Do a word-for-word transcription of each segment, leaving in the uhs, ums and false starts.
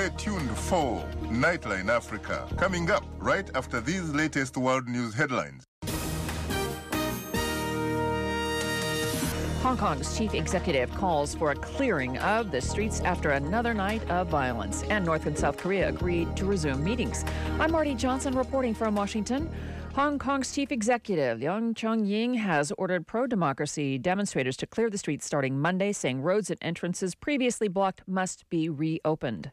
Stay tuned for Nightline Africa, coming up right after these latest world news headlines. Hong Kong's chief executive calls for a clearing of the streets after another night of violence. And North and South Korea agreed to resume meetings. I'm Marty Johnson reporting from Washington. Hong Kong's chief executive, Leung Chun-ying, has ordered pro-democracy demonstrators to clear the streets starting Monday, saying roads and entrances previously blocked must be reopened.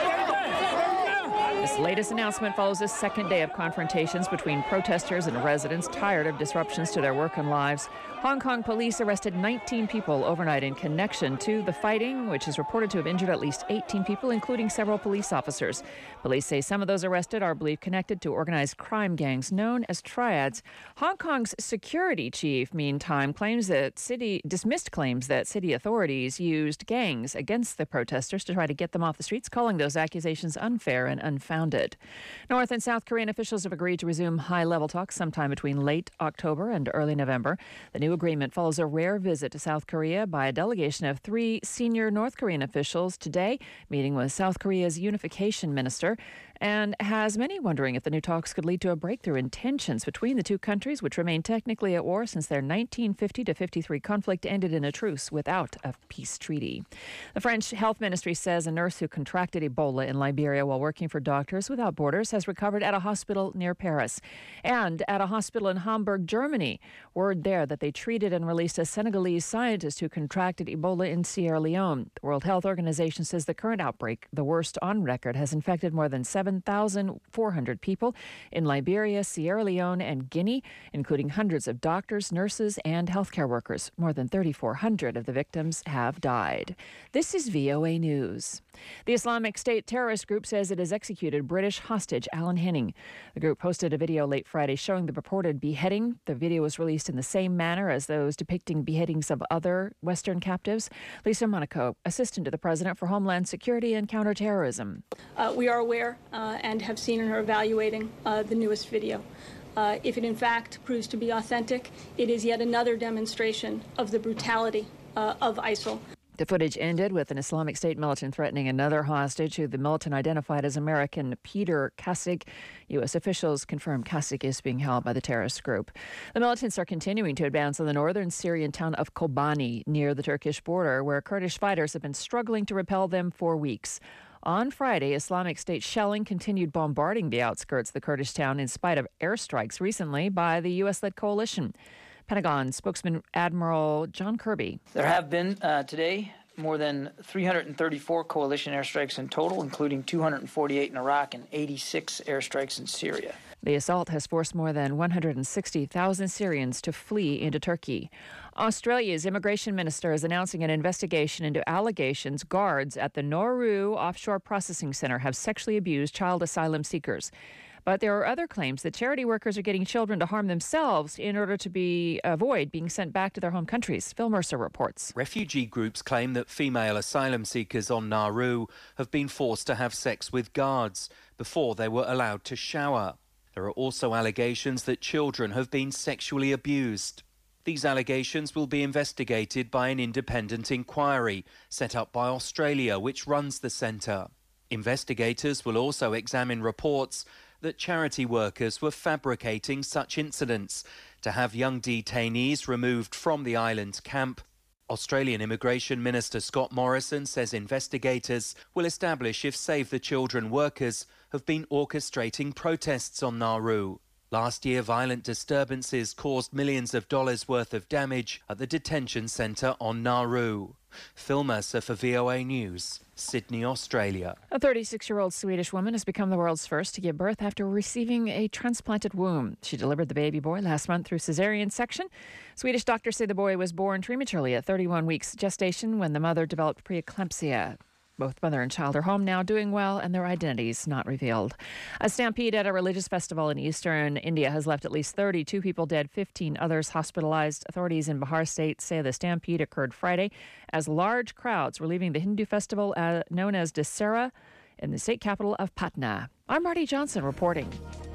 This latest announcement follows a second day of confrontations between protesters and residents tired of disruptions to their work and lives. Hong Kong police arrested nineteen people overnight in connection to the fighting, which is reported to have injured at least eighteen people, including several police officers. Police say some of those arrested are believed connected to organized crime gangs known as triads. Hong Kong's security chief, meantime, claims that city dismissed claims that city authorities used gangs against the protesters to try to get them off the streets, calling those accusations unfair and unfounded. North and South Korean officials have agreed to resume high-level talks sometime between late October and early November. The new agreement follows a rare visit to South Korea by a delegation of three senior North Korean officials today, meeting with South Korea's unification minister, and has many wondering if the new talks could lead to a breakthrough in tensions between the two countries, which remain technically at war since their nineteen fifty to fifty-three conflict ended in a truce without a peace treaty. The French health ministry says a nurse who contracted Ebola in Liberia while working for Doctors Without Borders has recovered at a hospital near Paris. And at a hospital in Hamburg, Germany, word there that they treated and released a Senegalese scientist who contracted Ebola in Sierra Leone. The World Health Organization says the current outbreak, the worst on record, has infected more than seven thousand four hundred people in Liberia, Sierra Leone, and Guinea, including hundreds of doctors, nurses, and healthcare workers. More than three thousand four hundred of the victims have died. This is V O A News. The Islamic State terrorist group says it has executed British hostage Alan Henning. The group posted a video late Friday showing the purported beheading. The video was released in the same manner as those depicting beheadings of other Western captives. Lisa Monaco, Assistant to the President for Homeland Security and Counterterrorism. Uh, we are aware uh, and have seen and are evaluating uh, the newest video. Uh, if it in fact proves to be authentic, it is yet another demonstration of the brutality uh, of ISIL. The footage ended with an Islamic State militant threatening another hostage, who the militant identified as American Peter Kasig. U S officials confirmed Kasig is being held by the terrorist group. The militants are continuing to advance on the northern Syrian town of Kobani, near the Turkish border, where Kurdish fighters have been struggling to repel them for weeks. On Friday, Islamic State shelling continued bombarding the outskirts of the Kurdish town in spite of airstrikes recently by the U S-led coalition. Pentagon spokesman Admiral John Kirby. There have been uh, today more than three hundred thirty-four coalition airstrikes in total, including two hundred forty-eight in Iraq and eighty-six airstrikes in Syria. The assault has forced more than one hundred sixty thousand Syrians to flee into Turkey. Australia's immigration minister is announcing an investigation into allegations guards at the Nauru Offshore Processing Centre have sexually abused child asylum seekers. But there are other claims that charity workers are getting children to harm themselves in order to be avoid being sent back to their home countries. Phil Mercer reports. Refugee groups claim that female asylum seekers on Nauru have been forced to have sex with guards before they were allowed to shower. There are also allegations that children have been sexually abused. These allegations will be investigated by an independent inquiry set up by Australia, which runs the centre. Investigators will also examine reports that charity workers were fabricating such incidents to have young detainees removed from the island camp. Australian Immigration Minister Scott Morrison says investigators will establish if Save the Children workers have been orchestrating protests on Nauru. Last year, violent disturbances caused millions of dollars worth of damage at the detention centre on Nauru. Phil Mercer for V O A News, Sydney, Australia. A thirty-six-year-old Swedish woman has become the world's first to give birth after receiving a transplanted womb. She delivered the baby boy last month through cesarean section. Swedish doctors say the boy was born prematurely at thirty-one weeks gestation when the mother developed preeclampsia. Both mother and child are home now, doing well, and their identities not revealed. A stampede at a religious festival in eastern India has left at least thirty-two people dead, fifteen others hospitalized. Authorities in Bihar state say the stampede occurred Friday as large crowds were leaving the Hindu festival uh, known as Dussehra in the state capital of Patna. I'm Marty Johnson reporting.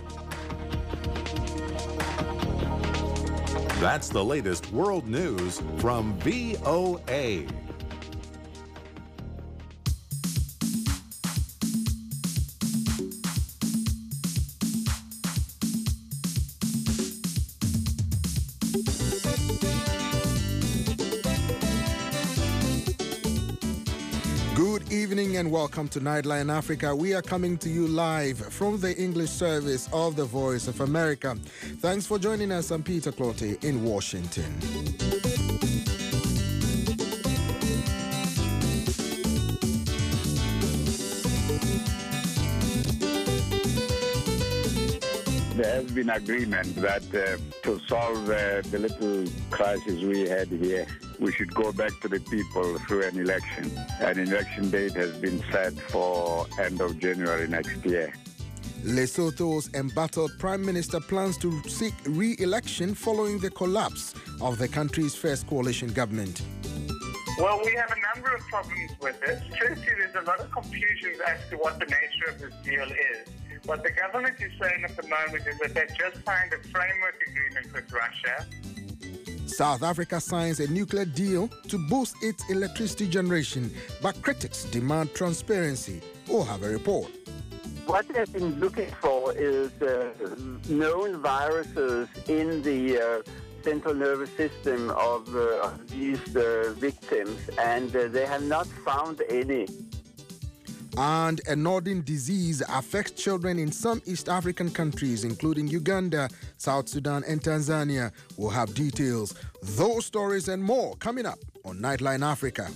That's the latest world news from V O A. Good evening and welcome to Nightline Africa. We are coming to you live from the English service of the Voice of America. Thanks for joining us. I'm Peter Clottey in Washington. There has been agreement that uh, to solve uh, the little crisis we had here, we should go back to the people through an election. An election date has been set for end of January next year. Lesotho's embattled Prime Minister plans to seek re-election following the collapse of the country's first coalition government. Well, we have a number of problems with this. Firstly, there's a lot of confusion as to what the nature of this deal is. What the government is saying at the moment is that they've just signed a framework agreement with Russia. South Africa signs a nuclear deal to boost its electricity generation, but critics demand transparency. We'll have a report. What they've been looking for is uh, known viruses in the uh, central nervous system of, uh, of these uh, victims, and uh, they have not found any. And a nodding disease affects children in some East African countries, including Uganda, South Sudan, and Tanzania. We'll have details. Those stories and more coming up on Nightline Africa.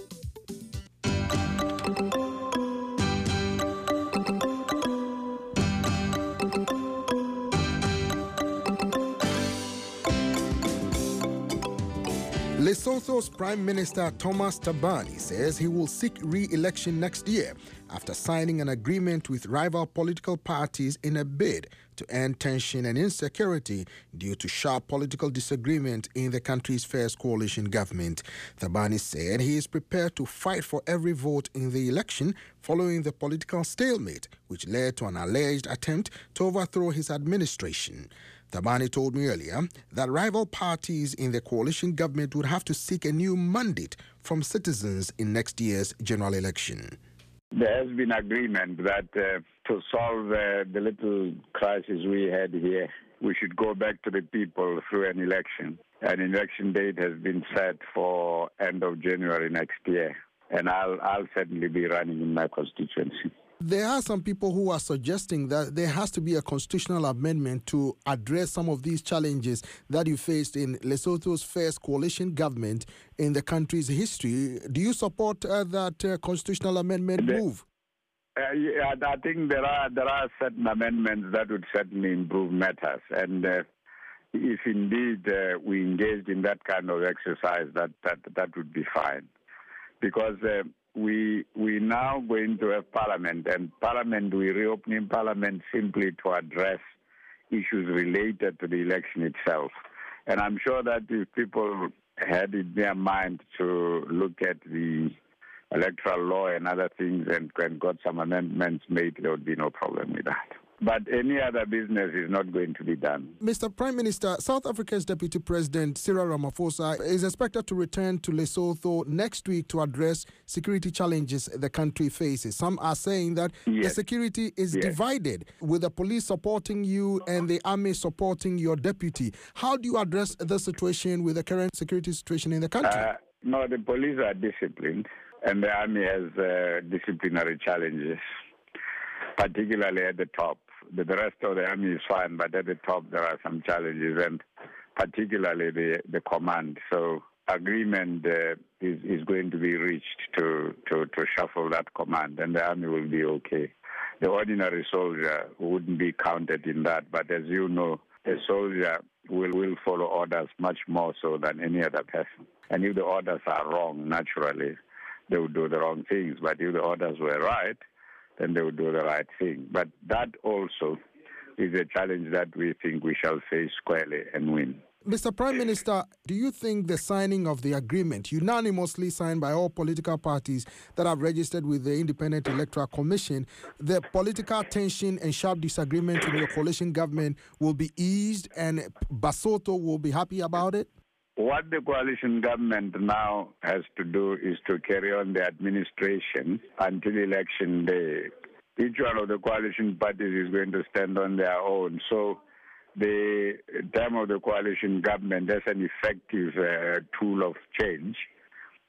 Lesotho's Prime Minister Thomas Thabane says he will seek re-election next year after signing an agreement with rival political parties in a bid to end tension and insecurity due to sharp political disagreement in the country's first coalition government. Thabane said he is prepared to fight for every vote in the election following the political stalemate, which led to an alleged attempt to overthrow his administration. Thabane told me earlier that rival parties in the coalition government would have to seek a new mandate from citizens in next year's general election. There has been agreement that uh, to solve uh, the little crisis we had here, we should go back to the people through an election. An election date has been set for end of January next year, and I'll, I'll certainly be running in my constituency. There are some people who are suggesting that there has to be a constitutional amendment to address some of these challenges that you faced in Lesotho's first coalition government in the country's history. Do you support uh, that uh, constitutional amendment the, move? Uh, yeah, I think there are there are certain amendments that would certainly improve matters, and uh, if indeed uh, we engaged in that kind of exercise, that that that would be fine, because. Uh, We we now going to have Parliament, and Parliament, we're reopening Parliament simply to address issues related to the election itself. And I'm sure that if people had in their mind to look at the electoral law and other things and, and got some amendments made, there would be no problem with that. But any other business is not going to be done. Mister Prime Minister, South Africa's Deputy President Cyril Ramaphosa is expected to return to Lesotho next week to address security challenges the country faces. Some are saying that yes. the security is yes. divided, with the police supporting you and the army supporting your deputy. How do you address the situation with the current security situation in the country? Uh, no, the police are disciplined, and the army has uh, disciplinary challenges, particularly at the top. The rest of the army is fine, but at the top there are some challenges, and particularly the, the command. So agreement uh, is, is going to be reached to, to, to shuffle that command, and the army will be okay. The ordinary soldier wouldn't be counted in that, but as you know, a soldier will, will follow orders much more so than any other person. And if the orders are wrong, naturally, they would do the wrong things. But if the orders were right, then they would do the right thing. But that also is a challenge that we think we shall face squarely and win. Mister Prime Minister, do you think the signing of the agreement, unanimously signed by all political parties that have registered with the Independent Electoral Commission, the political tension and sharp disagreement in your coalition government will be eased and Basotho will be happy about it? What the coalition government now has to do is to carry on the administration until election day. Each one of the coalition parties is going to stand on their own. So the term of the coalition government as an effective uh, tool of change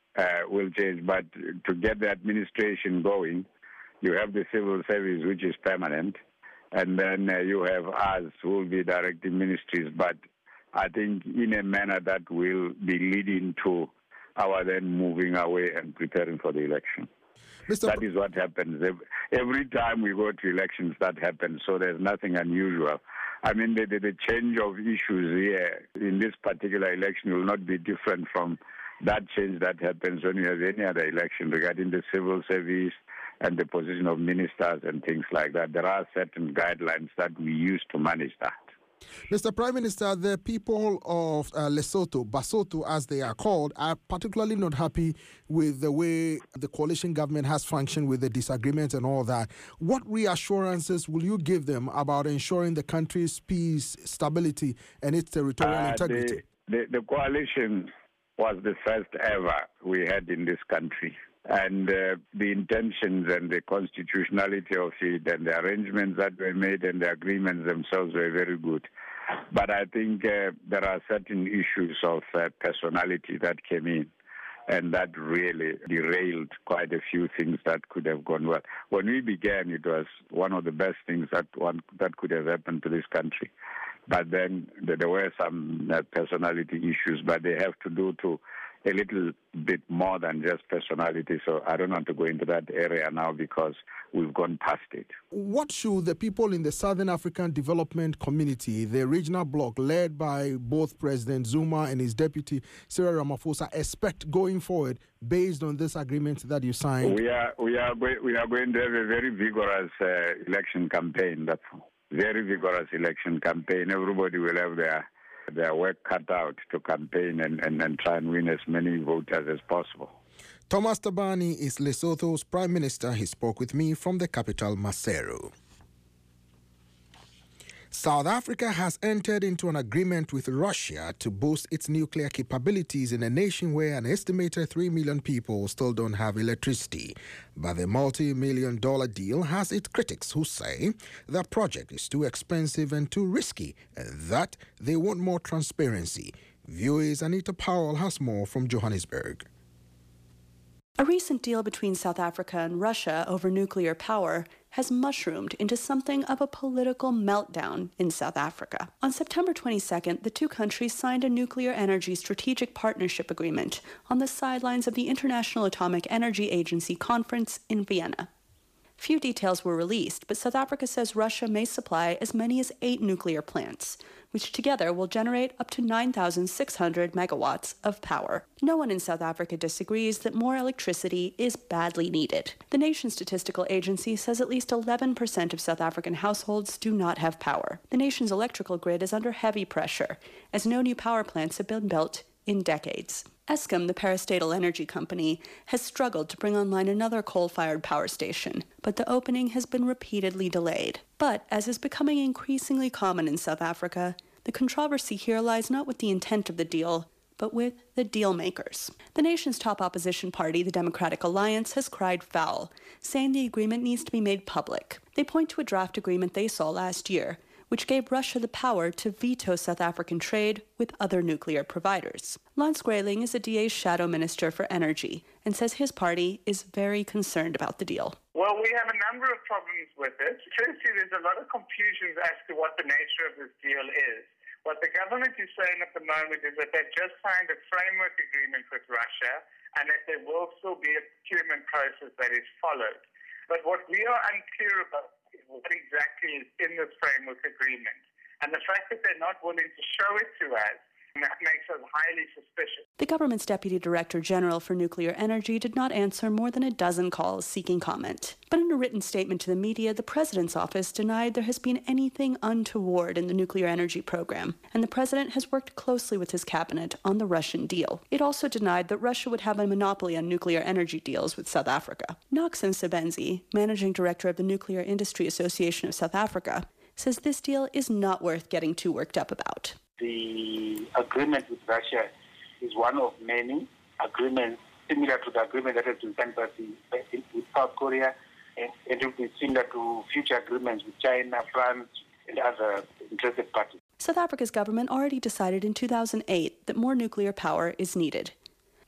uh, will change. But to get the administration going, you have the civil service, which is permanent, and then uh, you have us who will be directing ministries. But I think in a manner that will be leading to our then moving away and preparing for the election. Mister That is what happens. Every time we go to elections, that happens, so there's nothing unusual. I mean, the, the, the change of issues here in this particular election will not be different from that change that happens when you have any other election regarding the civil service and the position of ministers and things like that. There are certain guidelines that we use to manage that. Mister Prime Minister, the people of uh, Lesotho, Basotho as they are called, are particularly not happy with the way the coalition government has functioned with the disagreements and all that. What reassurances will you give them about ensuring the country's peace, stability, and its territorial uh, integrity? The, the, the coalition was the first ever we had in this country. And uh, the intentions and the constitutionality of it and the arrangements that were made and the agreements themselves were very good. But I think uh, there are certain issues of uh, personality that came in and that really derailed quite a few things that could have gone well. When we began, it was one of the best things that one that could have happened to this country. But then there were some uh, personality issues, but they have to do to a little bit more than just personality. So I don't want to go into that area now because we've gone past it. What should the people in the Southern African Development Community, the regional bloc led by both President Zuma and his deputy Cyril Ramaphosa, expect going forward based on this agreement that you signed? We are we are going we are going to have a very vigorous uh, election campaign. That's very vigorous election campaign. Everybody will have their their work cut out to campaign and, and, and try and win as many voters as possible. Thomas Thabane is Lesotho's Prime Minister. He spoke with me from the capital, Maseru. South Africa has entered into an agreement with Russia to boost its nuclear capabilities in a nation where an estimated three million people still don't have electricity. But the multi-million dollar deal has its critics who say the project is too expensive and too risky and that they want more transparency. V O A's Anita Powell has more from Johannesburg. A recent deal between South Africa and Russia over nuclear power has mushroomed into something of a political meltdown in South Africa. On September twenty-second, the two countries signed a nuclear energy strategic partnership agreement on the sidelines of the International Atomic Energy Agency conference in Vienna. Few details were released, but South Africa says Russia may supply as many as eight nuclear plants, which together will generate up to nine thousand six hundred megawatts of power. No one in South Africa disagrees that more electricity is badly needed. The nation's statistical agency says at least eleven percent of South African households do not have power. The nation's electrical grid is under heavy pressure, as no new power plants have been built in decades. Eskom, the parastatal energy company, has struggled to bring online another coal-fired power station, but the opening has been repeatedly delayed. But, as is becoming increasingly common in South Africa, the controversy here lies not with the intent of the deal, but with the deal makers. The nation's top opposition party, the Democratic Alliance, has cried foul, saying the agreement needs to be made public. They point to a draft agreement they saw last year, which gave Russia the power to veto South African trade with other nuclear providers. Lance Grayling is the D A's shadow minister for energy and says his party is very concerned about the deal. Well, we have a number of problems with it. Firstly, there's a lot of confusion as to what the nature of this deal is. What the government is saying at the moment is that they've just signed a framework agreement with Russia and that there will still be a procurement process that is followed. But what we are unclear about is what exactly is in this framework agreement. And the fact that they're not willing to show it to us, that makes us highly suspicious. The government's Deputy Director General for Nuclear Energy did not answer more than a dozen calls seeking comment. But in a written statement to the media, the President's office denied there has been anything untoward in the nuclear energy program, and the President has worked closely with his cabinet on the Russian deal. It also denied that Russia would have a monopoly on nuclear energy deals with South Africa. Noxon Sebenzi, Managing Director of the Nuclear Industry Association of South Africa, says this deal is not worth getting too worked up about. The agreement with Russia is one of many agreements similar to the agreement that has been signed by the, with South Korea, and, and it will be similar to future agreements with China, France, and other interested parties. South Africa's government already decided in two thousand eight that more nuclear power is needed.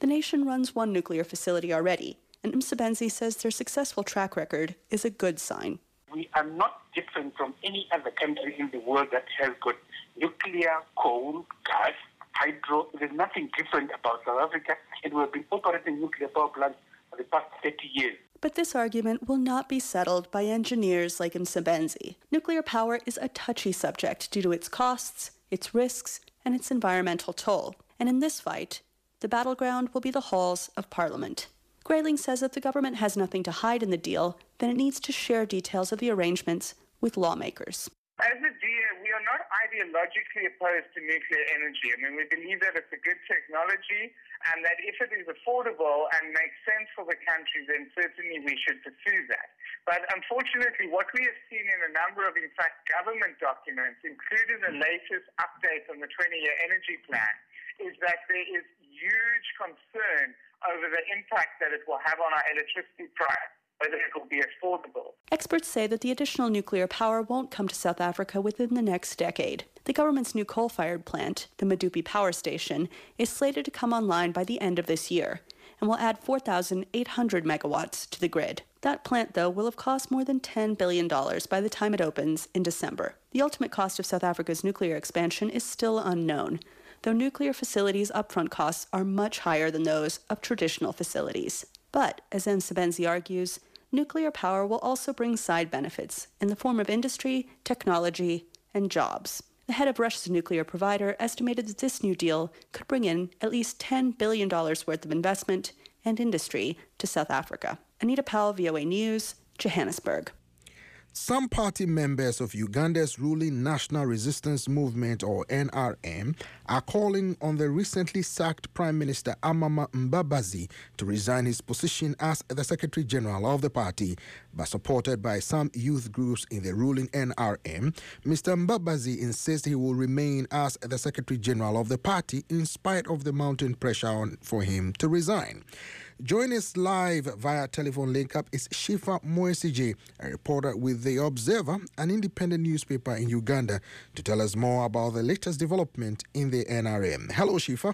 The nation runs one nuclear facility already, and Msebenzi says their successful track record is a good sign. We are not different from any other country in the world that has got nuclear, coal, gas, hydro. There's nothing different about South Africa, and we've been operating nuclear power plants for the past thirty years. But this argument will not be settled by engineers like Msebenzi. Nuclear power is a touchy subject due to its costs, its risks, and its environmental toll. And in this fight, the battleground will be the halls of Parliament. Grayling says if the government has nothing to hide in the deal, then it needs to share details of the arrangements with lawmakers. As a D A, we are not ideologically opposed to nuclear energy. I mean, we believe that it's a good technology and that if it is affordable and makes sense for the country, then certainly we should pursue that. But unfortunately, what we have seen in a number of, in fact, government documents, including the latest update on the twenty-year energy plan, is that there is huge concern over the impact that it will have on our electricity price, whether it will be affordable. Experts say that the additional nuclear power won't come to South Africa within the next decade. The government's new coal-fired plant, the Medupi Power Station, is slated to come online by the end of this year and will add four thousand eight hundred megawatts to the grid. That plant, though, will have cost more than ten billion dollars by the time it opens in December. The ultimate cost of South Africa's nuclear expansion is still unknown, though nuclear facilities' upfront costs are much higher than those of traditional facilities. But, as Msebenzi argues, nuclear power will also bring side benefits in the form of industry, technology, and jobs. The head of Russia's nuclear provider estimated that this new deal could bring in at least ten billion dollars worth of investment and industry to South Africa. Anita Powell, V O A News, Johannesburg. Some party members of Uganda's ruling National Resistance Movement, or N R M, are calling on the recently sacked Prime Minister Amama Mbabazi to resign his position as the Secretary General of the party. But supported by some youth groups in the ruling N R M, Mister Mbabazi insists he will remain as the Secretary General of the party in spite of the mounting pressure on for him to resign. Joining us live via telephone link-up is Shifa Moesije, a reporter with The Observer, an independent newspaper in Uganda, to tell us more about the latest development in the N R M. Hello, Shifa.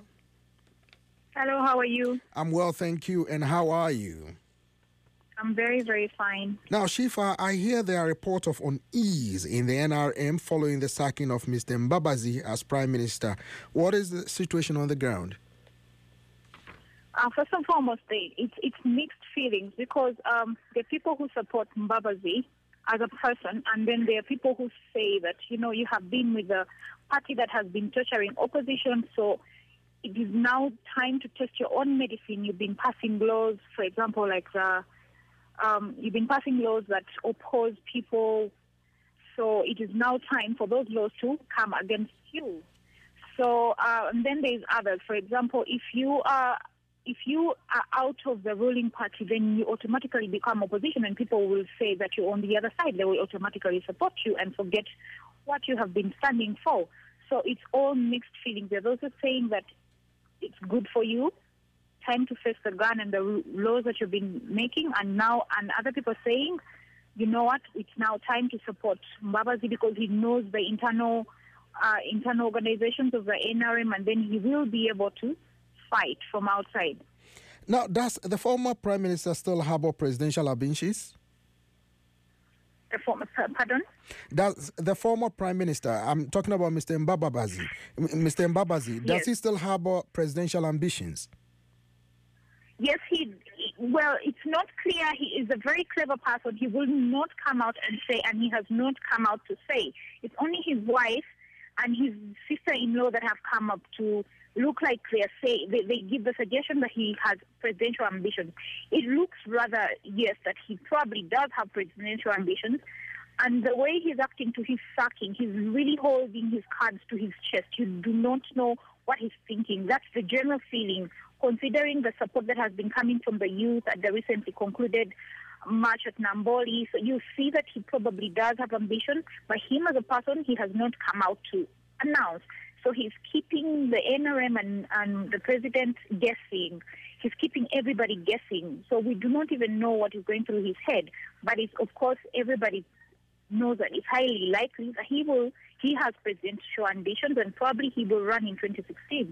Hello, how are you? I'm well, thank you. And how are you? I'm very, very fine. Now, Shifa, I hear there are reports of unease in the N R M following the sacking of Mister Mbabazi as Prime Minister. What is the situation on the ground? Uh, first and foremost, it's, it's mixed feelings because um, there are people who support Mbabazi as a person, and then there are people who say that, you know, you have been with a party that has been torturing opposition, so it is now time to test your own medicine. You've been passing laws, for example, like the, um, you've been passing laws that oppose people, so it is now time for those laws to come against you. So, uh, and then there's others. For example, if you are If you are out of the ruling party, then you automatically become opposition, and people will say that you're on the other side. They will automatically support you and forget what you have been standing for. So it's all mixed feelings. There's also saying that it's good for you, time to face the gun and the laws that you've been making, and now, and other people saying, you know what, it's now time to support Mbabazi because he knows the internal, uh, internal organizations of the N R M, and then he will be able to fight from outside. Now, does the former Prime Minister still harbor presidential ambitions? The former, pardon? Does the former Prime Minister, I'm talking about Mister Mbabazi, Mister Mbabazi, does yes. he still harbor presidential ambitions? Yes, he, well, it's not clear. He is a very clever person. He will not come out and say, and he has not come out to say. It's only his wife and his sister-in-law that have come up to look like they say they, they give the suggestion that he has presidential ambitions. It looks rather, yes, that he probably does have presidential ambitions. And the way he's acting to his sacking, he's really holding his cards to his chest. You do not know what he's thinking. That's the general feeling, considering the support that has been coming from the youth at the recently concluded march at Namboli. So you see that he probably does have ambition, but him as a person, he has not come out to announce. So he's keeping the N R M and, and the president guessing. He's keeping everybody guessing. So we do not even know what is going through his head. But it's, of course, everybody knows that it's highly likely that he will. He has presidential ambitions, and probably he will run in twenty sixteen.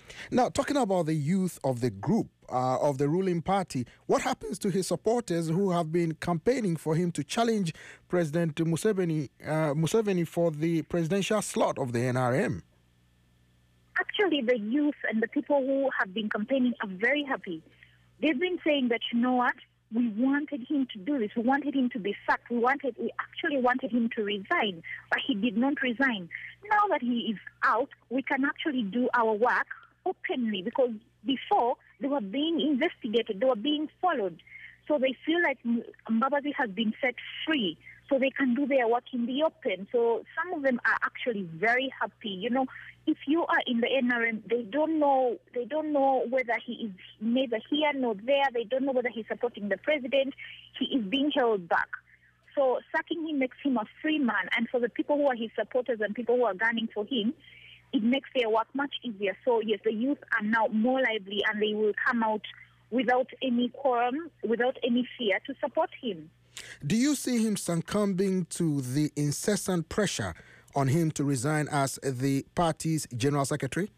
Now, talking about the youth of the group, uh, of the ruling party, what happens to his supporters who have been campaigning for him to challenge President Museveni, uh, Museveni for the presidential slot of the N R M? Actually, the youth and the people who have been campaigning are very happy. They've been saying that, you know what, we wanted him to do this. We wanted him to be sacked. We wanted, we actually wanted him to resign, but he did not resign. Now that he is out, we can actually do our work openly, because before they were being investigated, they were being followed. So they feel like Mbabazi has been set free, so they can do their work in the open. So some of them are actually very happy. You know, if you are in the N R M, they don't know. They don't know whether he is neither here nor there. They don't know whether he's supporting the president. He is being held back. So sacking him makes him a free man, and for the people who are his supporters and people who are gunning for him, it makes their work much easier. So yes, the youth are now more lively, and they will come out without any quorum, without any fear, to support him. Do you see him succumbing to the incessant pressure on him to resign as the party's general secretary?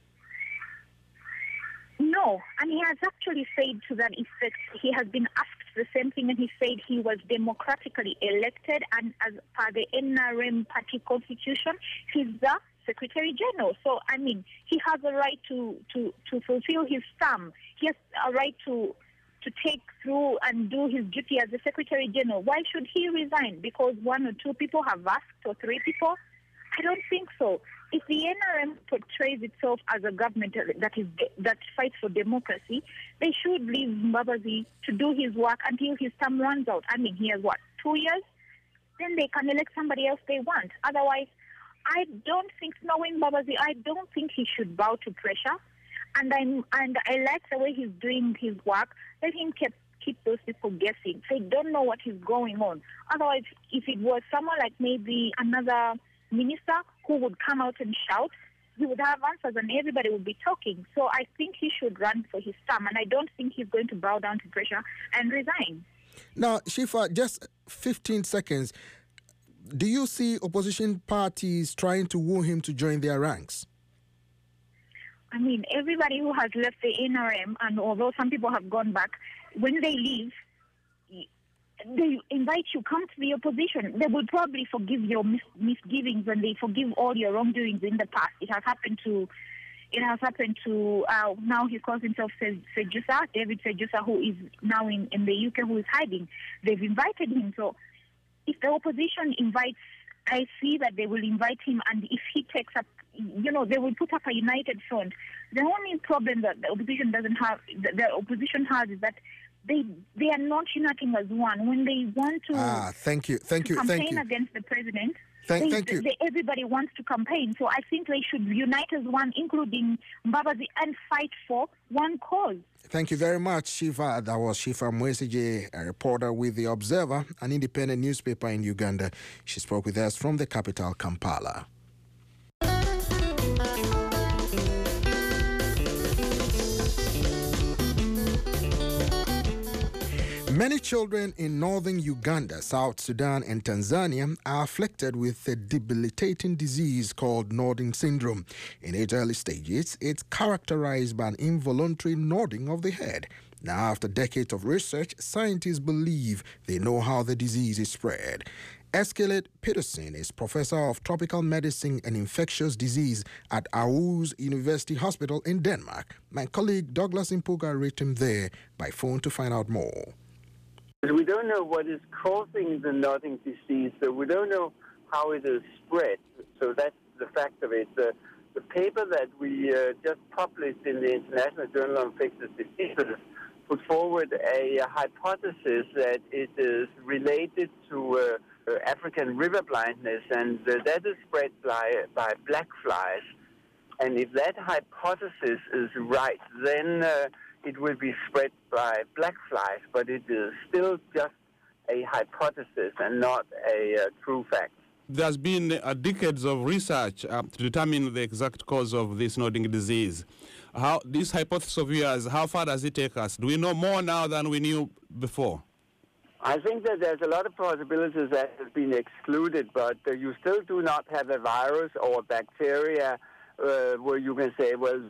No, and he has actually said to that effect. He has been asked the same thing, and he said he was democratically elected, and as per the N R M party constitution, he's the Secretary General. So, I mean, he has a right to, to, to fulfill his term. He has a right to to take through and do his duty as the Secretary General. Why should he resign? Because one or two people have asked, or three people? I don't think so. If the N R M portrays itself as a government that is that fights for democracy, they should leave Mbabazi to do his work until his term runs out. I mean, he has, what, two years? Then they can elect somebody else they want. Otherwise, I don't think, knowing Mbabazi, I don't think he should bow to pressure. And I'm and I like the way he's doing his work. Let him keep keep those people guessing. They don't know what is going on. Otherwise, if it was someone like maybe another minister who would come out and shout, he would have answers and everybody would be talking. So I think he should run for his term, and I don't think he's going to bow down to pressure and resign. Now, Shifa, just fifteen seconds. Do you see opposition parties trying to woo him to join their ranks? I mean, everybody who has left the N R M, and although some people have gone back, when they leave, they invite you, come to the opposition. They will probably forgive your mis- misgivings, and they forgive all your wrongdoings in the past. It has happened to, it has happened to, uh, now he calls himself Sejusa, David Sejusa, who is now in, in the U K, who is hiding. They've invited him. So if the opposition invites, I see that they will invite him, and if he takes up, you know, they will put up a united front. The only problem that the opposition doesn't have, the, the opposition has, is that they they are not uniting as one. When they want to, ah, thank you, thank you, campaign thank you. against the president, Thank, they, thank you. They, everybody wants to campaign. So I think they should unite as one, including Mbabazi, and fight for one cause. Thank you very much, Shiva. That was Shifa Mwesige, a reporter with The Observer, an independent newspaper in Uganda. She spoke with us from the capital, Kampala. Many children in northern Uganda, South Sudan, and Tanzania are afflicted with a debilitating disease called nodding syndrome. In its early stages, it's characterized by an involuntary nodding of the head. Now, after decades of research, scientists believe they know how the disease is spread. Eskeled Peterson is professor of tropical medicine and infectious disease at Aarhus University Hospital in Denmark. My colleague Douglas Impuga reached him there by phone to find out more. We don't know what is causing the nodding disease, so we don't know how it is spread. So that's the fact of it. The, the paper that we uh, just published in the International Journal on Infectious Diseases put forward a, a hypothesis that it is related to uh, uh, African river blindness, and uh, that is spread by, by black flies. And if that hypothesis is right, then uh, it will be spread by black flies, but it is still just a hypothesis and not a uh, true fact. There's been uh, decades of research uh, to determine the exact cause of this nodding disease. How this hypothesis of yours, how far does it take us? Do we know more now than we knew before? I think that there's a lot of possibilities that have been excluded, but uh, you still do not have a virus or bacteria uh, where you can say, well, this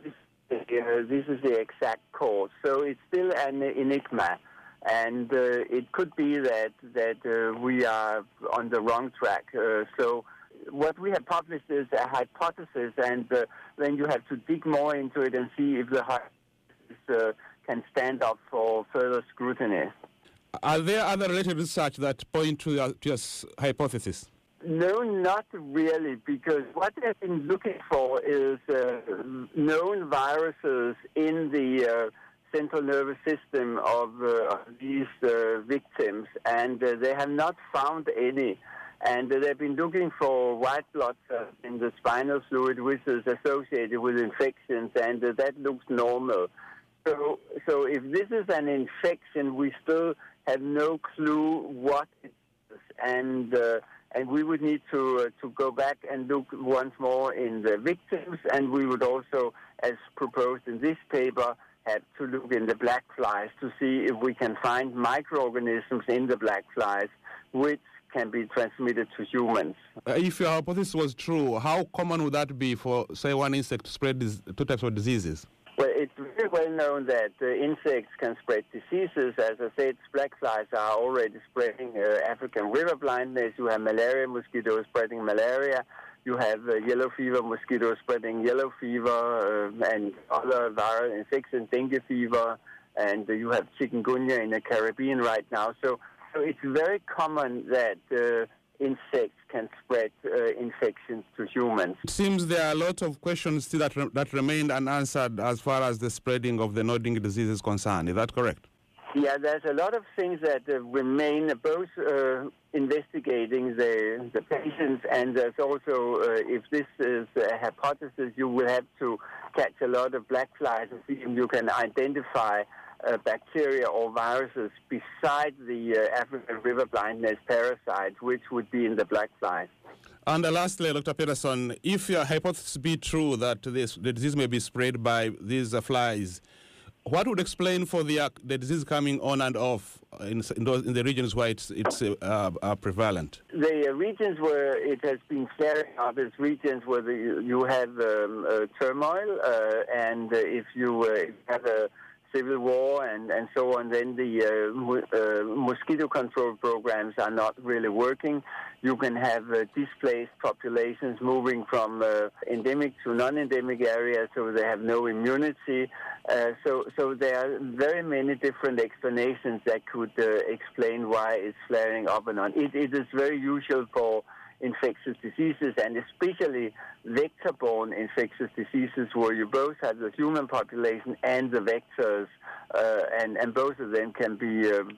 uh, this is the exact cause. So it's still an enigma. And uh, it could be that that uh, we are on the wrong track. Uh, so what we have published is a hypothesis, and uh, then you have to dig more into it and see if the hypothesis uh, can stand up for further scrutiny. Are there other related research that point to your, to your hypothesis? No, not really, because what they've been looking for is uh, known viruses in the uh, central nervous system of uh, these uh, victims, and uh, they have not found any. And uh, they've been looking for white blood cells in the spinal fluid, which is associated with infections, and uh, that looks normal. So, so if this is an infection, we still have no clue what it is, and uh, and we would need to uh, to go back and look once more in the victims, and we would also, as proposed in this paper, have to look in the black flies to see if we can find microorganisms in the black flies which can be transmitted to humans. Uh, if your hypothesis was true, how common would that be for, say, one insect to spread these two types of diseases? Well, it's very well known that uh, insects can spread diseases. As I said, black flies are already spreading uh, African river blindness. You have malaria mosquitoes spreading malaria. You have uh, yellow fever mosquitoes spreading yellow fever uh, and other viral infections, dengue fever, and uh, you have chikungunya in the Caribbean right now. So, so it's very common that uh, insects can spread uh, infections to humans. It seems there are a lot of questions still that, re that remained unanswered as far as the spreading of the Noding disease is concerned. Is that correct? Yeah, there's a lot of things that uh, remain, both uh, investigating the, the patients, and there's also, uh, if this is a hypothesis, you will have to catch a lot of black flies and see if you can identify uh, bacteria or viruses beside the uh, African river blindness parasite, which would be in the black flies. And uh, lastly, Doctor Peterson, if your hypothesis be true that this, the disease may be spread by these uh, flies, what would explain for the uh, the disease coming on and off in, in, those, in the regions where it's, it's uh, uh, prevalent? The uh, regions where it has been flaring up is regions where the, you have um, uh, turmoil, uh, and uh, if you uh, have a civil war and, and so on, then the uh, uh, mosquito control programs are not really working. You can have uh, displaced populations moving from uh, endemic to non-endemic areas, so they have no immunity. Uh, so, so there are very many different explanations that could uh, explain why it's flaring up and on. It, it is very usual for infectious diseases, and especially vector-borne infectious diseases, where you both have the human population and the vectors, uh, and, and both of them can be uh,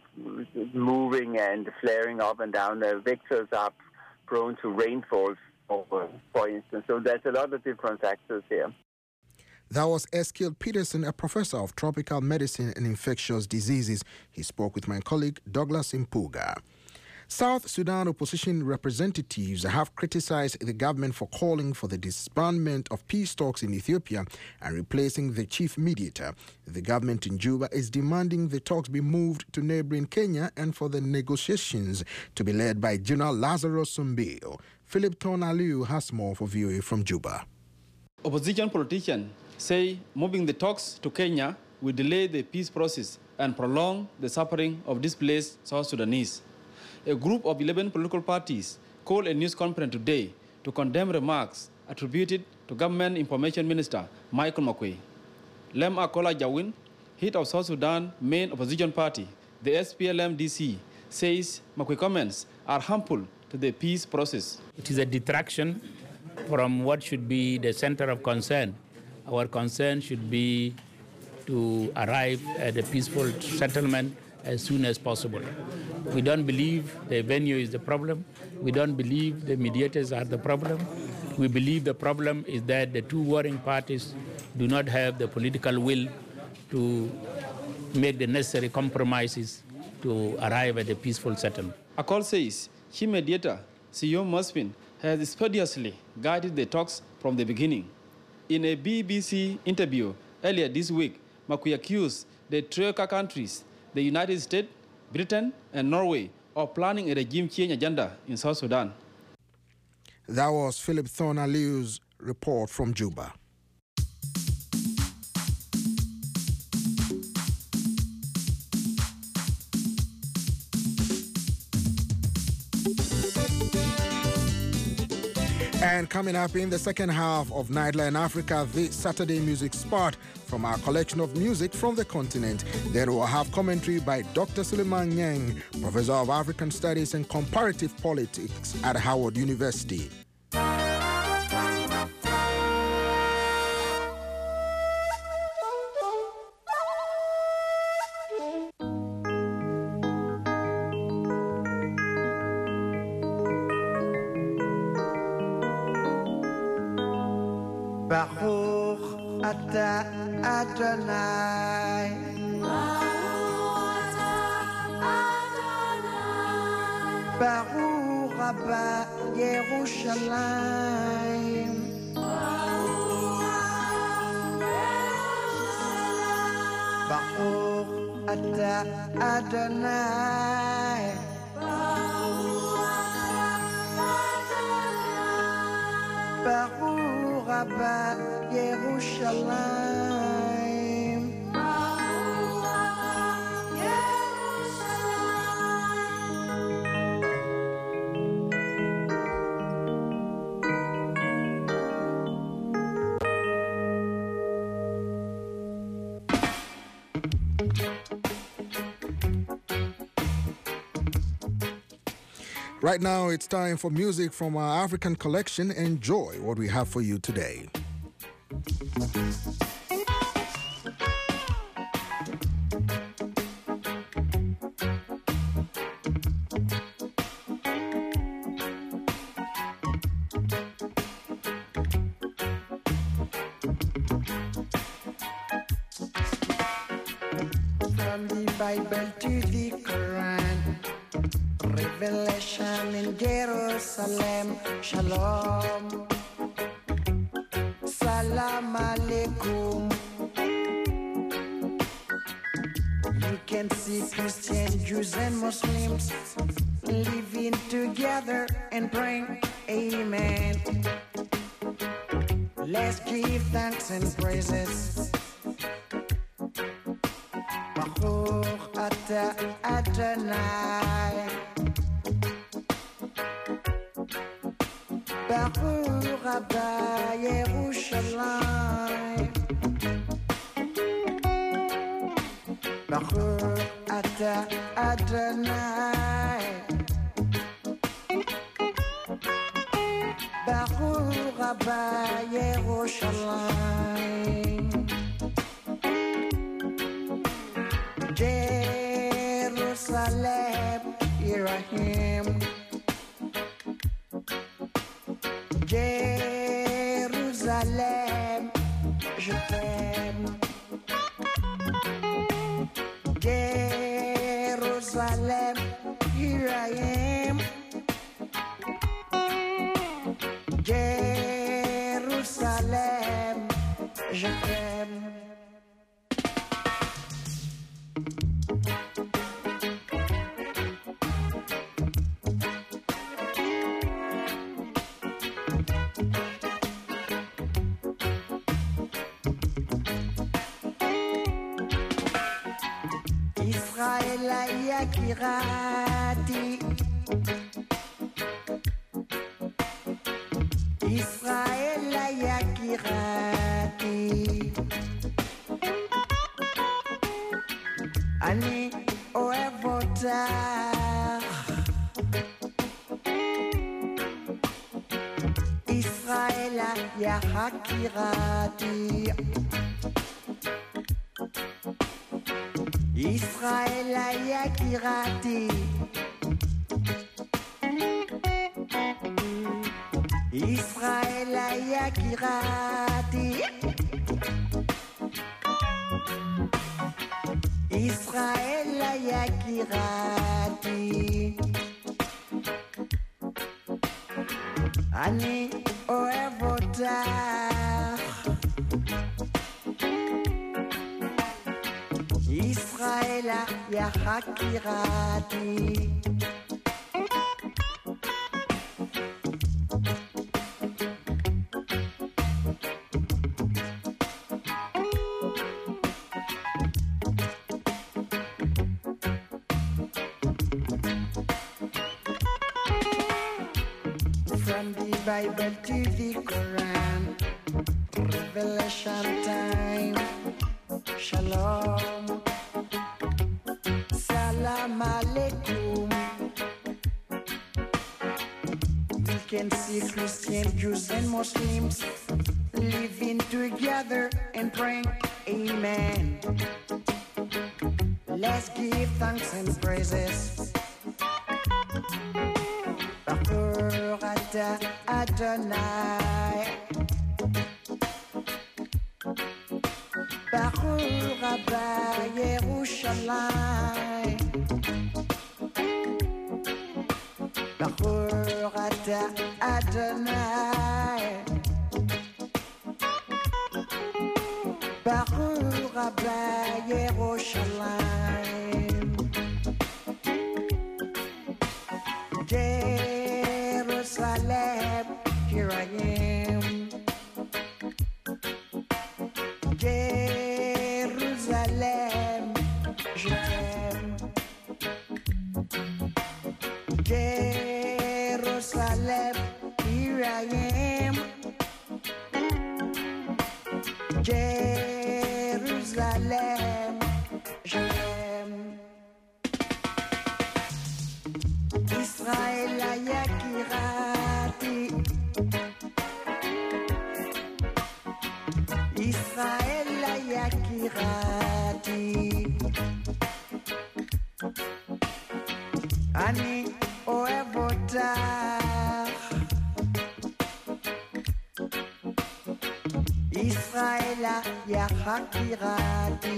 moving and flaring up and down. The vectors are prone to rainfalls, for, for instance. So there's a lot of different factors here. That was Eskil Peterson, a professor of tropical medicine and infectious diseases. He spoke with my colleague Douglas Impuga. South Sudan opposition representatives have criticized the government for calling for the disbandment of peace talks in Ethiopia and replacing the chief mediator. The government in Juba is demanding the talks be moved to neighboring Kenya and for the negotiations to be led by General Lazarus Sumbio. Philip Tonaliu has more for V O A from Juba. Opposition politicians say moving the talks to Kenya will delay the peace process and prolong the suffering of displaced South Sudanese. A group of eleven political parties called a news conference today to condemn remarks attributed to Government Information Minister Michael Makuei. Lem Akola Jawin, head of South Sudan main opposition party, the S P L M D C, says Makuei comments are harmful to the peace process. It is a detraction from what should be the center of concern. Our concern should be to arrive at a peaceful settlement as soon as possible. We don't believe the venue is the problem. We don't believe the mediators are the problem. We believe the problem is that the two warring parties do not have the political will to make the necessary compromises to arrive at a peaceful settlement. Akol says chief mediator Siyom Mospin has studiously guided the talks from the beginning. In a B B C interview earlier this week, Makuei accused the Troika countries, the United States, Britain, and Norway, of planning a regime change agenda in South Sudan. That was Philip Thornaliu's report from Juba. And coming up in the second half of Nightline Africa, the Saturday Music Spot from our collection of music from the continent. There we'll have commentary by Doctor Suleiman Nyang, Professor of African Studies and Comparative Politics at Howard University. Baruch Ata Adonai. Baruch Abba Yerushalayim. Baruch Ata Adonai. Baruch Abba Yerushalayim. Right now, it's time for music from our African collection. Enjoy what we have for you today. From the Bible to the Quran, Revelation in Jerusalem, Shalom, Salam Alaikum. You can see Christians, Jews and Muslims living together and praying, Amen. Let's give thanks and praises. Baruch Ata Adonai. Baruch Abba Yerushalayim. Baruch Ata Adonai. Baruch Abba Yerushalayim. Jerusalem, here I am. Jerusalem, je t'aime. Jerusalem, here I am. Jerusalem, je t'aime. Israël Yakirati. Israël Yakirati. Ani Oevota. Israël Yakirati. Israël Yakirati. Israël Yakirati. Israël Yakirati. Ani Oevota. Israël Yakirati. from the Bible to the Quran. Revelation time. Shalom. Salam alaikum. You can see Christians, Jews, and Muslims living together and praying. Amen. Let's give thanks and praises. Baruch atah Adonai. Baruch Rabba Yerushalayim. Baruch atah Adonai. Baruch Rabba Yerushalayim. Jerusalem, here I am. Jerusalem, je t'aime. Jerusalem, here I am. Jerusalem, je t'aime. Israël Yakirati. Israël Yakirati. Ani Oevota. Israël Yakirati.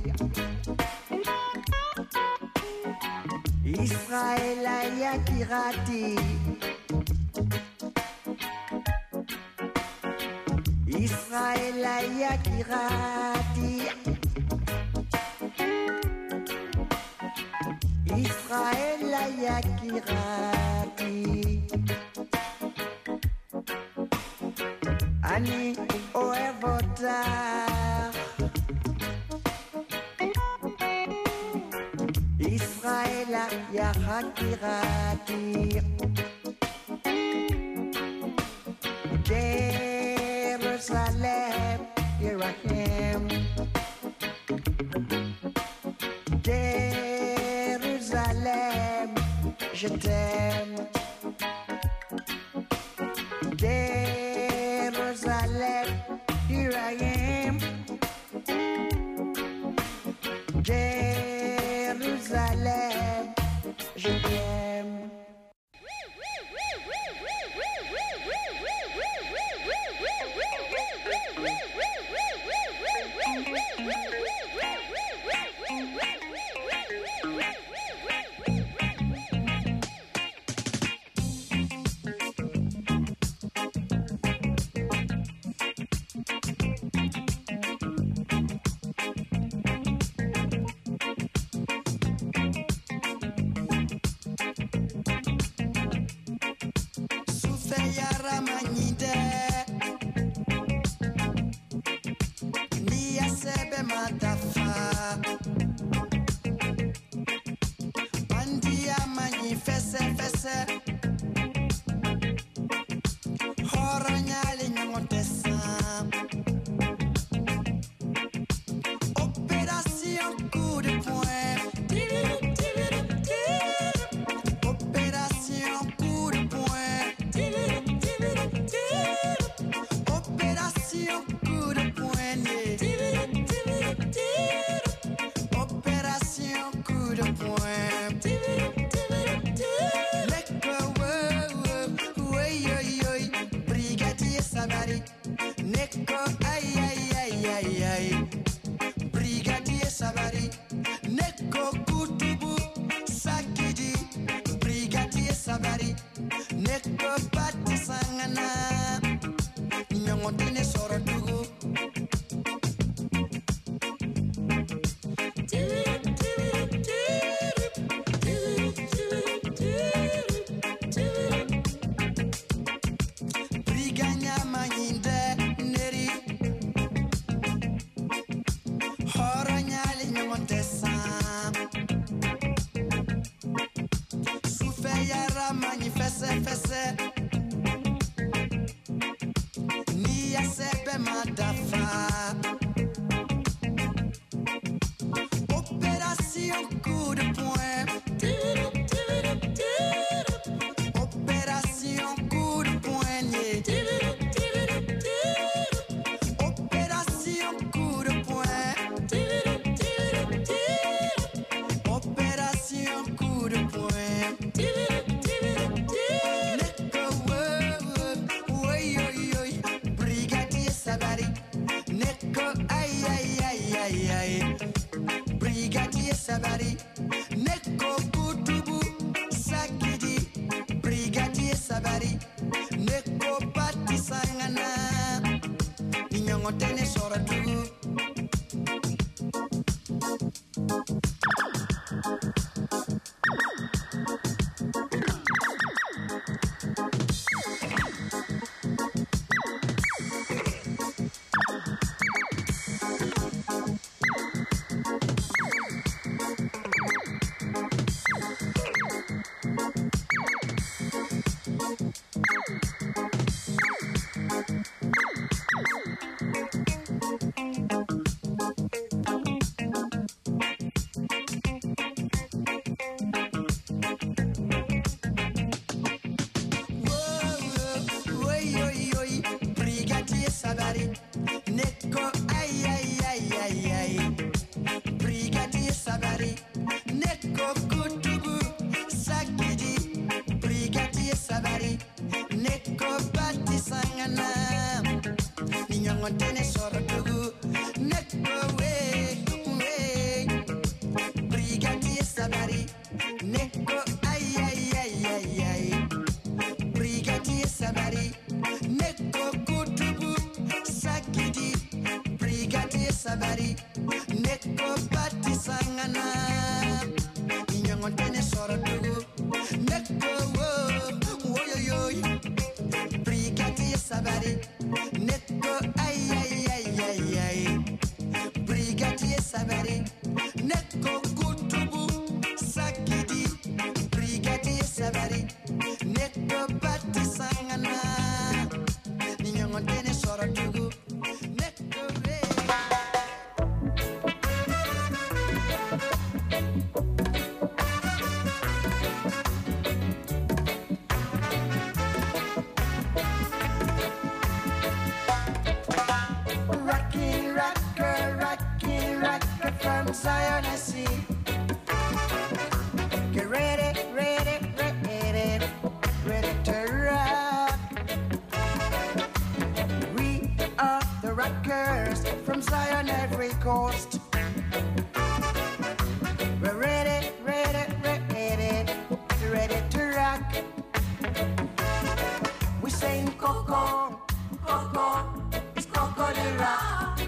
Israël Yakirati. Israël Yakirati. Israël Yakirati. Ani Oevota. Israël Yakirati. Jerusalem, here I am. Jerusalem, je t'aime. Jerusalem, here I am. Jerusalem, je t'aime. de poing. Opération coup de poignet. Opération coup de poing. Opération coup de poing. Neko wo, oi oi oi, Brigadier Sabari. Neko ay ay ay ay ay, Brigadier Sabari. Neko kutubu sakidi, Brigadier Sabari. Neko pati sangana, ninyongo tene soratu. Oi, oi, oi, Brigadier Sabari. Neko ay ay ay ay ay, Brigadier Sabari. Neko kutubu sakidi, Brigadier Sabari. Neko pati sangana, ninyongo tene sorotugu. Neko we we, Brigadier Sabari. Neko ay ay ay ay ay, Brigadier Sabari. Neko kutubu sakidi, Brigadier Sabari. Neko pati sangana, ninyongo tene sorotugu. Neko wo wo yo yo, Brigadier Sabari. Neko ay ay ay ay ay, Brigadier Sabari. Neko kutubu sakidi, Brigadier Sabari. Neko pati sangana, ninyongo tene sorotugu. Neko we. Rocky rocker, rocky rocker from Zion I see. Get ready, ready, ready, ready to rock. We are the rockers from Zion every coast. We're ready, ready, ready, ready to rock. We sing Coco, Coco, it's Coco the rock.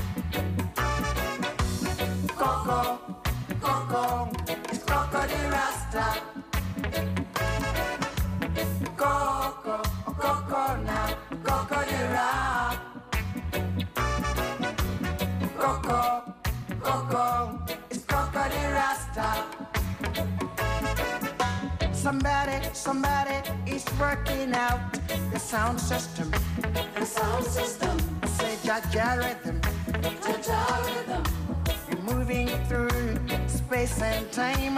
Coco, Coco, it's Coco the Rasta. Coco, Coco now, Coco the rock. Coco, Coco, it's Coco the Rasta. Somebody, somebody is working out the sound system. The sound system. I say Jaja rhythm. Jaja rhythm. You're moving through space and time.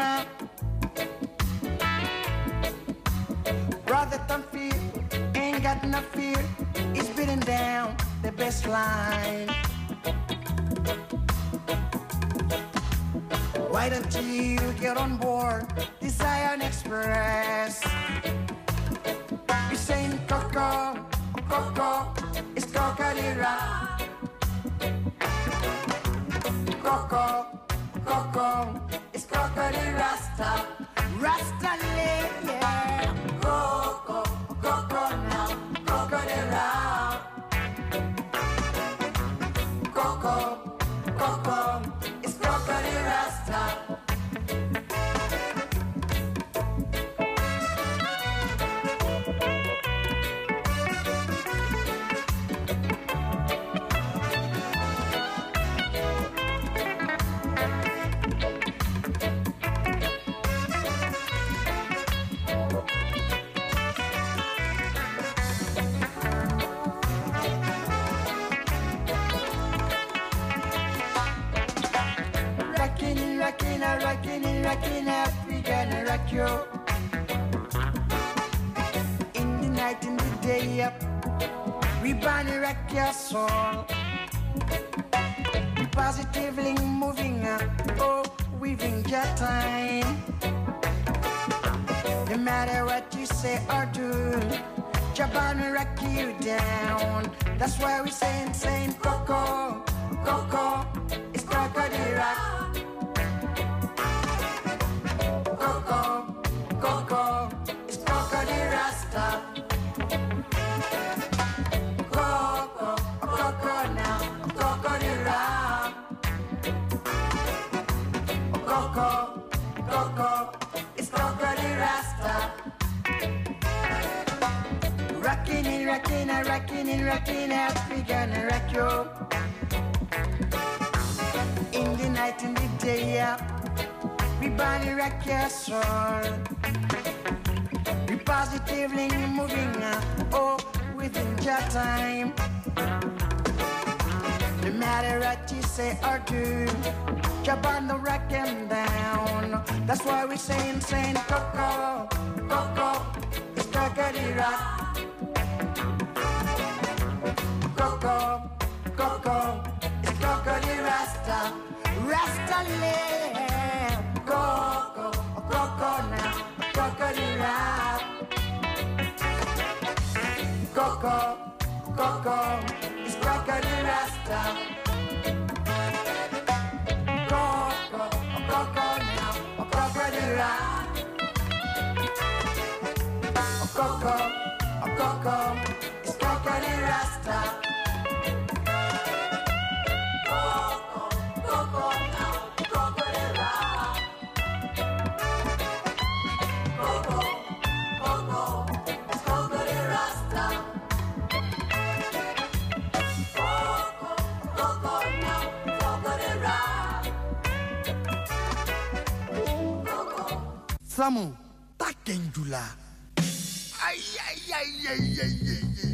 Brother, don't fear, ain't got no fear. It's beating down the best line. Why don't you get on board the Zion Express? You're saying Coco, Coco, it's Coco the rock. Coco, Coco, it's Coco the Rasta. Rasta live, yeah. Coco, Coco now, Coco the rock. Coco, Coco, it's Coco the Rasta. rocking out, we gonna rock you. In the night, in the day, up, we gonna rock your soul. Positively moving up, oh, weaving your time. No matter what you say or do, Japan will rock you down. That's why we saying, saying, Coco, Coco, it's Coco the rock. Coco, Coco, it's Coco the Rasta. Coco, Coco now, Coco the rock. Coco, Coco, it's Coco the Rasta. Rockin' in, rockin' and rockin' in, rockin' out, we gonna rock you. In the night, in the day, yeah, we gonna rock your soul. We positively moving up, oh, within your time. No matter what you say or do, jump on the rock and down. That's why we saying, saying, Coco, Coco, it's Coco the rock. Coco, Coco, it's Coco the Rasta, Rasta land. Coco, Coco now, Coco the rock. Coco, Coco, it's Coco the Rasta. Coco, Coco now, Coco the rock. Coco, Coco, it's Coco the Rasta. Samu, takendula. Ay, ay, ay, ay, ay, ay, ay.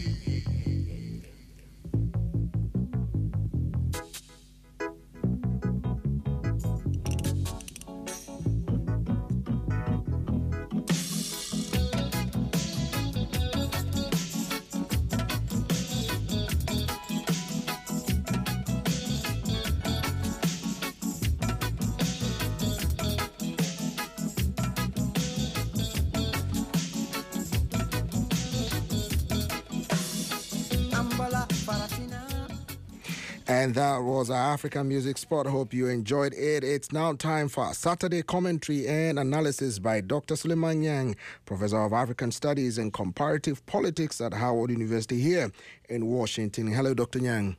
And that was our African music spot. Hope you enjoyed it. It's now time for Saturday commentary and analysis by Doctor Suleiman Yang, Professor of African Studies and Comparative Politics at Howard University here in Washington. Hello, Doctor Yang.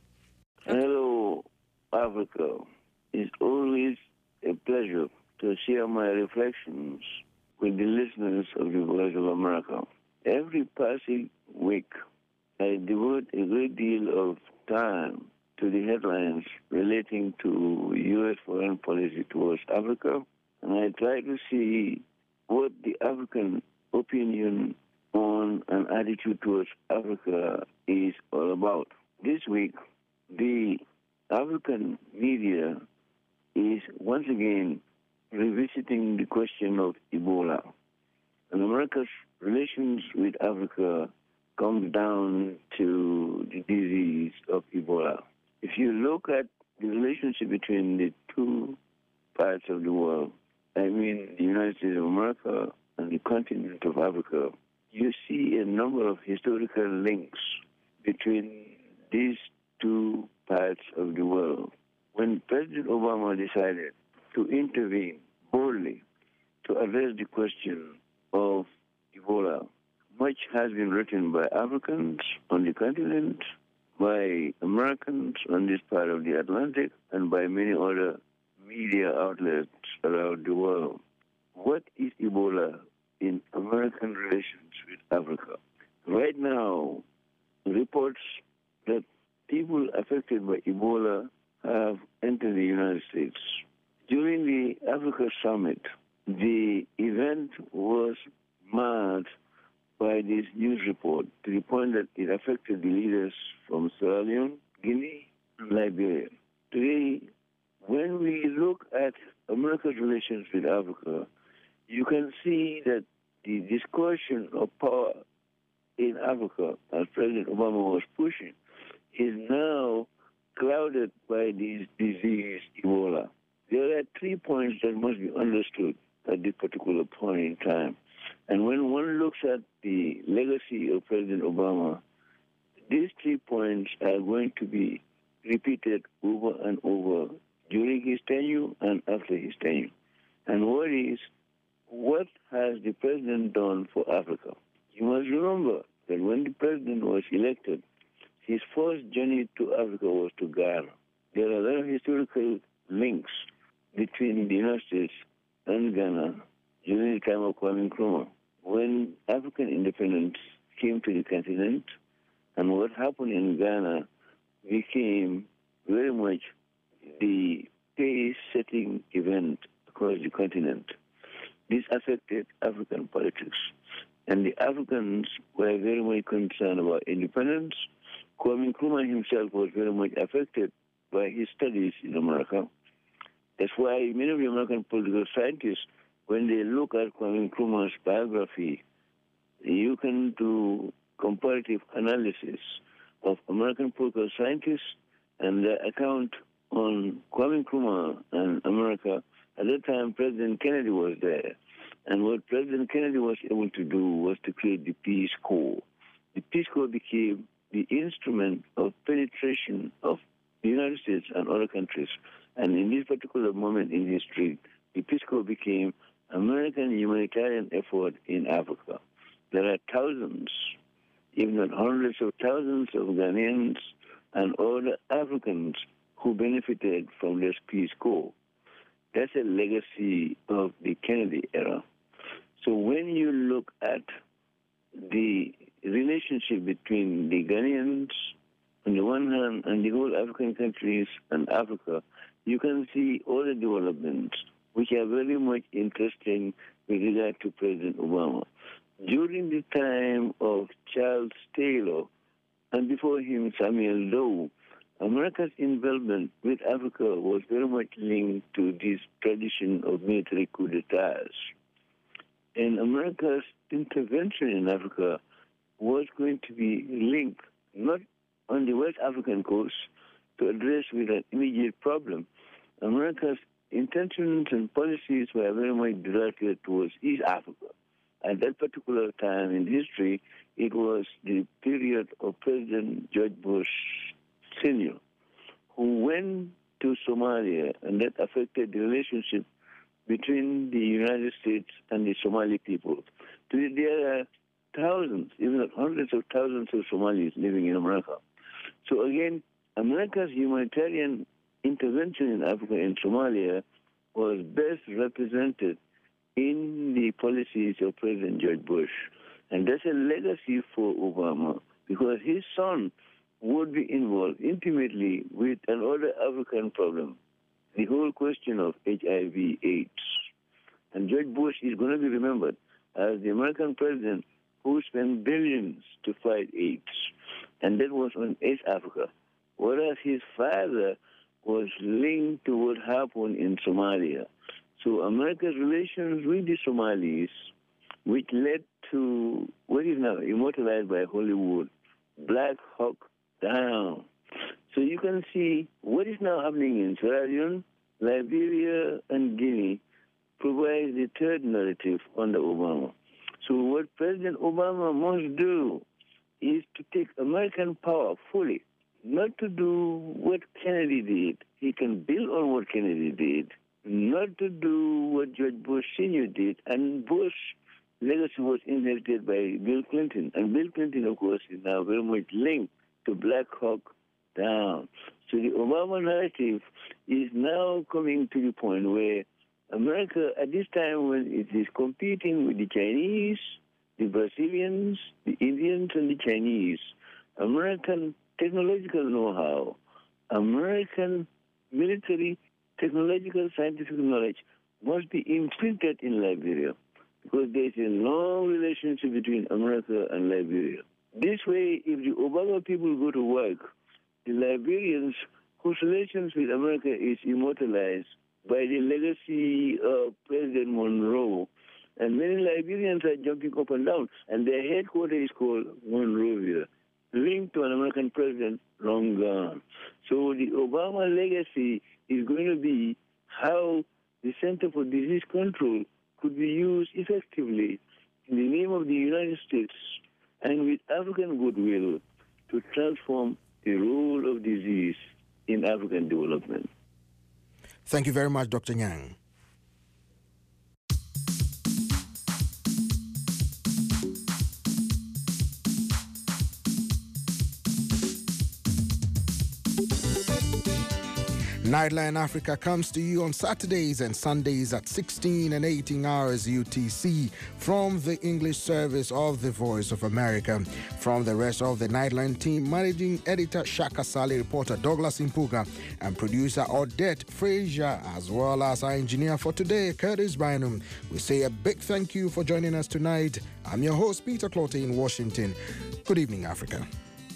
Hello, Africa. It's always a pleasure to share my reflections with the listeners of the Voice of America. Every passing week, I devote a great deal of time to the headlines relating to U S foreign policy towards Africa, and I try to see what the African opinion on and attitude towards Africa is all about. This week, the African media is once again revisiting the question of Ebola. And America's relations with Africa comes down to the disease of Ebola. If you look at the relationship between the two parts of the world, I mean the United States of America and the continent of Africa, you see a number of historical links between these two parts of the world. When President Obama decided to intervene boldly to address the question of Ebola, much has been written by Africans on the continent, by Americans on this part of the Atlantic, and by many other media outlets around the world. What is Ebola in American relations with Africa? Right now, reports that people affected by Ebola have entered the United States. During the Africa Summit, the event was marred by this news report to the point that it affected the leaders from Sierra Leone, Guinea, and Liberia. Today, when we look at America's relations with Africa, you can see that the discussion of power in Africa, as President Obama was pushing, is now clouded by this disease, Ebola. There are three points that must be understood at this particular point in time. And when one looks at the legacy of President Obama, these three points are going to be repeated over and over during his tenure and after his tenure. And what is, what has the president done for Africa? You must remember that when the president was elected, his first journey to Africa was to Ghana. There are a lot of historical links between the United States and Ghana during the time of Kwame Nkrumah. When African independence came to the continent, and what happened in Ghana became very much the pace-setting event across the continent. This affected African politics, and the Africans were very much concerned about independence. Kwame Nkrumah himself was very much affected by his studies in America. That's why many of the American political scientists, when they look at Kwame Nkrumah's biography, you can do comparative analysis of American political scientists and their account on Kwame Nkrumah and America. At that time, President Kennedy was there. And what President Kennedy was able to do was to create the Peace Corps. The Peace Corps became the instrument of penetration of the United States and other countries. And in this particular moment in history, the Peace Corps became American humanitarian effort in Africa. There are thousands, if not hundreds of thousands of Ghanaians and other Africans who benefited from this Peace Corps. That's a legacy of the Kennedy era. So when you look at the relationship between the Ghanaians on the one hand and the whole African countries and Africa, you can see all the developments which are very much interesting with regard to President Obama. During the time of Charles Taylor and before him Samuel Doe, America's involvement with Africa was very much linked to this tradition of military coup d'etats. And America's intervention in Africa was going to be linked not on the West African coast to address with an immediate problem. America's intentions and policies were very much directed towards East Africa. At that particular time in history, it was the period of President George Bush Senior, who went to Somalia, and that affected the relationship between the United States and the Somali people. Today, there are thousands, even not hundreds of thousands of Somalis living in America. So again, America's humanitarian intervention in Africa and Somalia was best represented in the policies of President George Bush. And that's a legacy for Obama, because his son would be involved intimately with another African problem, the whole question of H I V AIDS. And George Bush is going to be remembered as the American president who spent billions to fight AIDS. And that was on East Africa. Whereas his father was linked to what happened in Somalia. So America's relations with the Somalis, which led to what is now immortalized by Hollywood, Black Hawk Down. So you can see what is now happening in Sierra Leone, Liberia, and Guinea provides the third narrative under Obama. So what President Obama must do is to take American power fully, not to do what Kennedy did. He can build on what Kennedy did, not to do what George Bush Senior did. And Bush legacy was inherited by Bill Clinton. And Bill Clinton, of course, is now very much linked to Black Hawk Down. So the Obama narrative is now coming to the point where America, at this time when it is competing with the Chinese, the Brazilians, the Indians, and the Chinese, American technological know-how, American military, technological, scientific knowledge must be imprinted in Liberia, because there is a long relationship between America and Liberia. This way, if the Obama people go to work, the Liberians, whose relations with America is immortalized by the legacy of President Monroe. And many Liberians are jumping up and down, and their headquarters is called Monrovia, linked to an American president long gone. So the Obama legacy is going to be how the Center for Disease Control could be used effectively in the name of the United States and with African goodwill to transform the role of disease in African development. Thank you very much, Doctor Nyang. Nightline Africa comes to you on Saturdays and Sundays at sixteen and eighteen hours U T C from the English service of the Voice of America. From the rest of the Nightline team, Managing Editor Shaka Sali, reporter Douglas Impuga, and producer Odette Frazier, as well as our engineer for today, Curtis Bynum. We say a big thank you for joining us tonight. I'm your host, Peter Clotte in Washington. Good evening, Africa.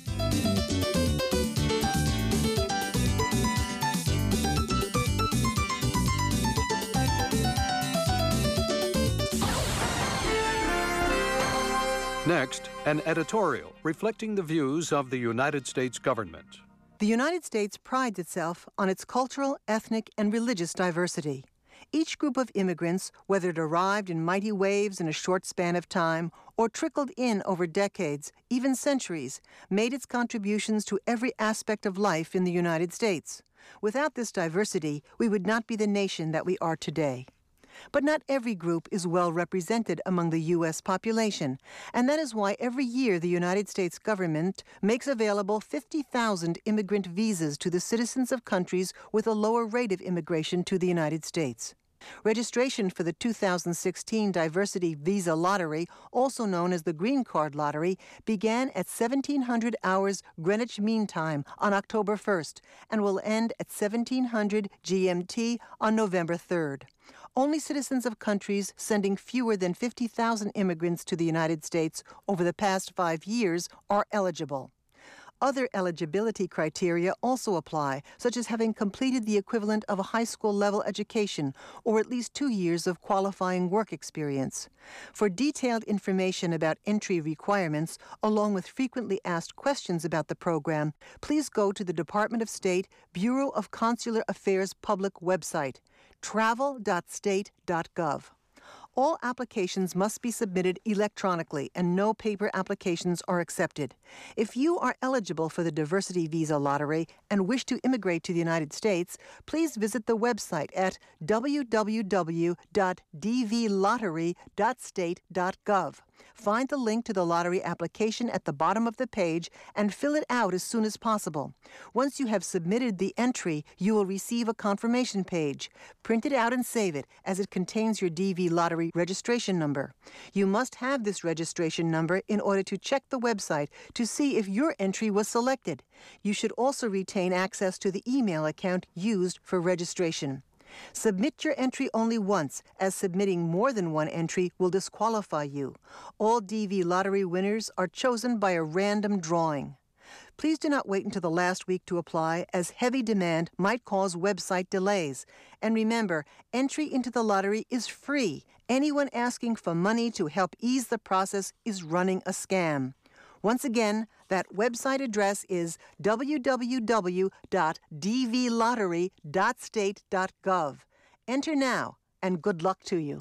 Next, an editorial reflecting the views of the United States government. The United States prides itself on its cultural, ethnic, and religious diversity. Each group of immigrants, whether it arrived in mighty waves in a short span of time or trickled in over decades, even centuries, made its contributions to every aspect of life in the United States. Without this diversity, we would not be the nation that we are today. But not every group is well represented among the U S population, and that is why every year the United States government makes available fifty thousand immigrant visas to the citizens of countries with a lower rate of immigration to the United States. Registration for the two thousand sixteen Diversity Visa Lottery, also known as the Green Card Lottery, began at seventeen hundred hours Greenwich Mean Time on October first and will end at seventeen hundred G M T on November third. Only citizens of countries sending fewer than fifty thousand immigrants to the United States over the past five years are eligible. Other eligibility criteria also apply, such as having completed the equivalent of a high school level education or at least two years of qualifying work experience. For detailed information about entry requirements, along with frequently asked questions about the program, please go to the Department of State Bureau of Consular Affairs public website, travel dot state dot gov. All applications must be submitted electronically, and no paper applications are accepted. If you are eligible for the Diversity Visa Lottery and wish to immigrate to the United States, please visit the website at w w w dot d v lottery dot state dot gov. Find the link to the lottery application at the bottom of the page and fill it out as soon as possible. Once you have submitted the entry, you will receive a confirmation page. Print it out and save it, as it contains your D V lottery registration number. You must have this registration number in order to check the website to see if your entry was selected. You should also retain access to the email account used for registration. Submit your entry only once, as submitting more than one entry will disqualify you. All D V lottery winners are chosen by a random drawing. Please do not wait until the last week to apply, as heavy demand might cause website delays. And remember, entry into the lottery is free. Anyone asking for money to help ease the process is running a scam. Once again, that website address is w w w dot d v lottery dot state dot gov. Enter now, and good luck to you.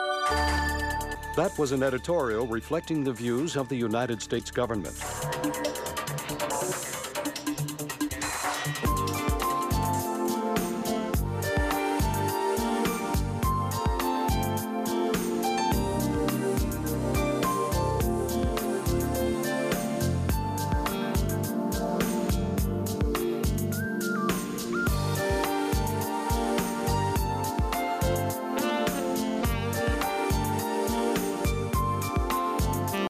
That was an editorial reflecting the views of the United States government.